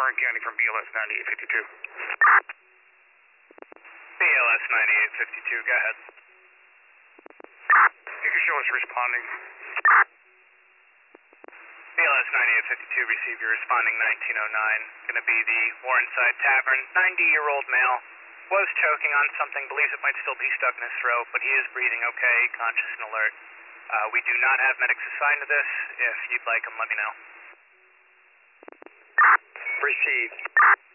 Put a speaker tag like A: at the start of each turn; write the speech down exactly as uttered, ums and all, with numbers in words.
A: Warren County from B L S ninety-eight fifty-two.
B: B L S ninety-eight fifty-two, go ahead.
A: You can show us responding.
B: B L S ninety-eight fifty-two, receive your responding nineteen oh nine. Going to be the Warrenside Tavern, ninety-year-old male. Was choking on something, believes it might still be stuck in his throat, but he is breathing okay, conscious and alert. Uh, we do not have medics assigned to this. If you'd like them, let me know.
A: Received.